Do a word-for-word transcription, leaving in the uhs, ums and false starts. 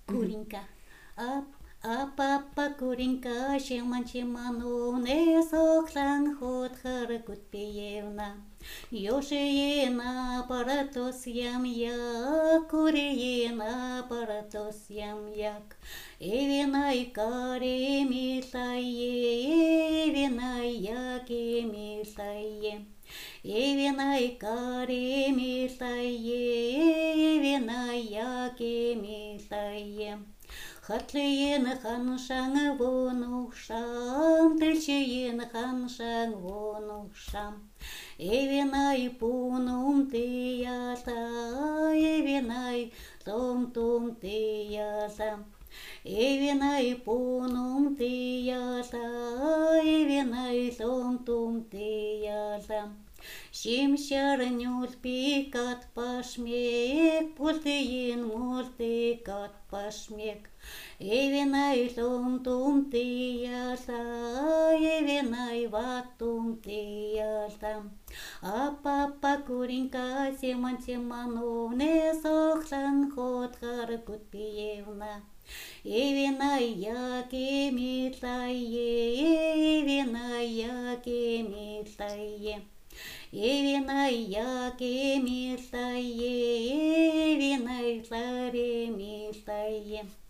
Куренька. Ап, ап, апа, куренька, чиман-чиману, не соклан ход Харкутпиевна. Ёшиена паратос ям-як, куриена паратос ям-як. Эвинай кари милае, эвинай яки милае. Эвинай кари милае, эвинай яки милае. Хатлиен ханшан вонушам, тылчиен ханшан вонушам. Эвинай пунум тията, эвинай том-том тията. Эвинай пунум тията, эвинай том-том тията. Шимшарнюл пикат пашмек, пултиин мультикат пашмек. Эвинай том-том тията, эвинай ватум тията. Апа-апа куренька, семан-семану, не соклан ход Харкутпиевна. Эвинай яки милае, эвинай яки милае. Эвинай яки милае, эвинай царе милае.